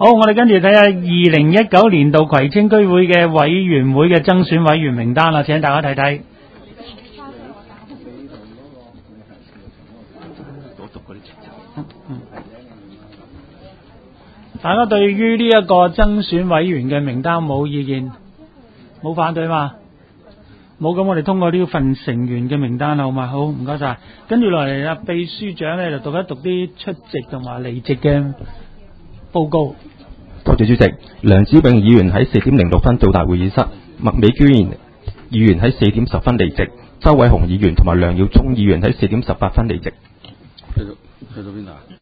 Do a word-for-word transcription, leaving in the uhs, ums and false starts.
好，我哋跟住睇下二零一九年度葵青區會嘅委員會嘅增選委員名單啦，請大家睇睇。大家對於呢一個增選委員嘅名單冇意見，冇反對嘛？冇，咁我哋通過呢份成員嘅名單啦，好嘛？好，唔該晒。跟住落嚟啊，秘書長咧就讀一讀啲出席同埋離席嘅報告。 多謝主席。梁子穎議員喺四點零六分到達會議室，麥美娟議員喺四點十分離席，周偉雄議員同埋梁耀忠議員喺四點十八分離席。 去到去到邊度啊？